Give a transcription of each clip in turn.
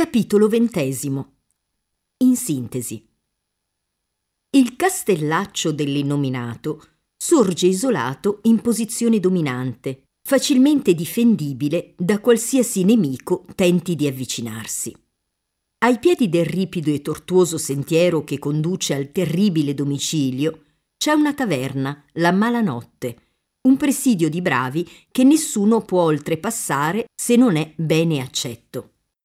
Capitolo 20. In sintesi. Il castellaccio dell'innominato sorge isolato in posizione dominante, facilmente difendibile da qualsiasi nemico tenti di avvicinarsi. Ai piedi del ripido e tortuoso sentiero che conduce al terribile domicilio c'è una taverna, la Malanotte, un presidio di bravi che nessuno può oltrepassare se non è bene accetto.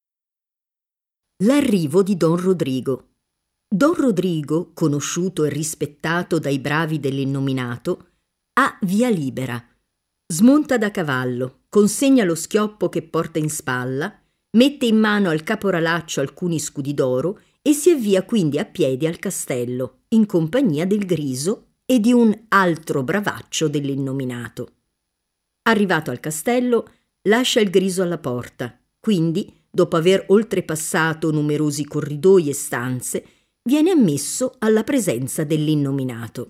L'arrivo di Don Rodrigo. Don Rodrigo, conosciuto e rispettato dai bravi dell'innominato, ha via libera. Smonta da cavallo, consegna lo schioppo che porta in spalla, mette in mano al caporalaccio alcuni scudi d'oro e si avvia quindi a piedi al castello, in compagnia del Griso e di un altro bravaccio dell'innominato. Arrivato al castello, lascia il Griso alla porta, quindi, dopo aver oltrepassato numerosi corridoi e stanze, viene ammesso alla presenza dell'innominato.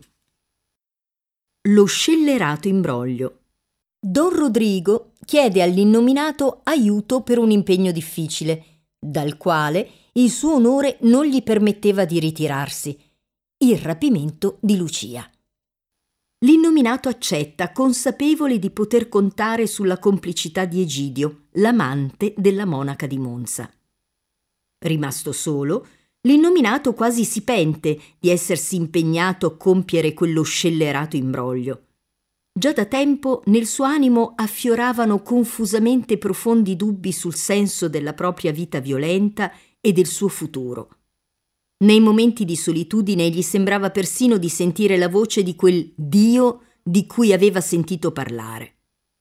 Lo scellerato imbroglio. Don Rodrigo chiede all'innominato aiuto per un impegno difficile, dal quale il suo onore non gli permetteva di ritirarsi: il rapimento di Lucia. L'innominato accetta, consapevole di poter contare sulla complicità di Egidio, l'amante della monaca di Monza. Rimasto solo, l'innominato quasi si pente di essersi impegnato a compiere quello scellerato imbroglio. Già da tempo nel suo animo affioravano confusamente profondi dubbi sul senso della propria vita violenta e del suo futuro. Nei momenti di solitudine gli sembrava persino di sentire la voce di quel Dio di cui aveva sentito parlare.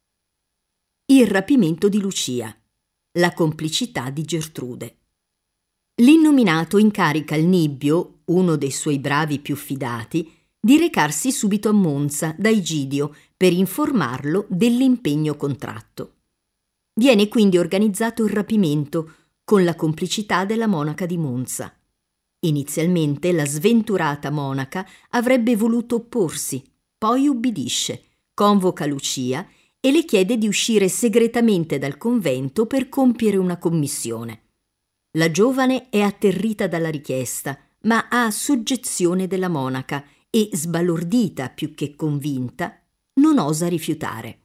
Il rapimento di Lucia, la complicità di Gertrude. L'innominato incarica il Nibbio, uno dei suoi bravi più fidati, di recarsi subito a Monza da Egidio per informarlo dell'impegno contratto. Viene quindi organizzato il rapimento con la complicità della monaca di Monza. Inizialmente la sventurata monaca avrebbe voluto opporsi, poi ubbidisce, convoca Lucia e le chiede di uscire segretamente dal convento per compiere una commissione. La giovane è atterrita dalla richiesta, ma ha soggezione della monaca e, sbalordita più che convinta, non osa rifiutare.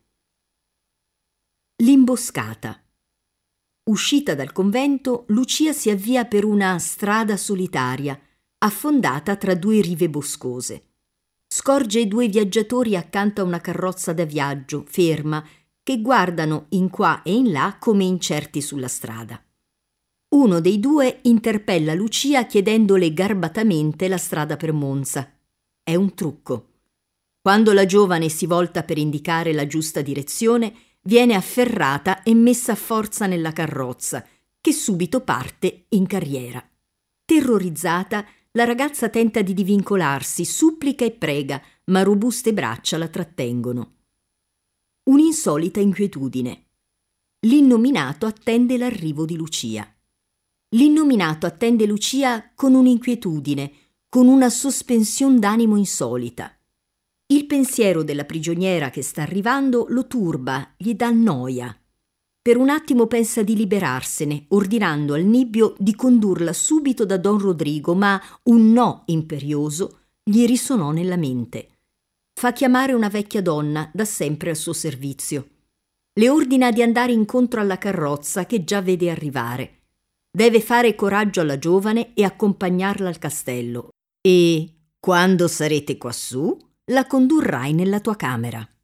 L'imboscata. Uscita dal convento, Lucia si avvia per una strada solitaria, affondata tra due rive boscose. Scorge due viaggiatori accanto a una carrozza da viaggio, ferma, che guardano in qua e in là come incerti sulla strada. Uno dei due interpella Lucia chiedendole garbatamente la strada per Monza. È un trucco. Quando la giovane si volta per indicare la giusta direzione, viene afferrata e messa a forza nella carrozza, che subito parte in carriera. Terrorizzata, la ragazza tenta di divincolarsi, supplica e prega, ma robuste braccia la trattengono. Un'insolita inquietudine. L'innominato attende l'arrivo di Lucia. L'innominato attende Lucia con un'inquietudine, con una sospensione d'animo insolita. Il pensiero della prigioniera che sta arrivando lo turba, gli dà noia. Per un attimo pensa di liberarsene, ordinando al Nibbio di condurla subito da Don Rodrigo, ma un no imperioso gli risonò nella mente. Fa chiamare una vecchia donna da sempre al suo servizio. Le ordina di andare incontro alla carrozza che già vede arrivare. Deve fare coraggio alla giovane e accompagnarla al castello. E, quando sarete quassù, la condurrai nella tua camera.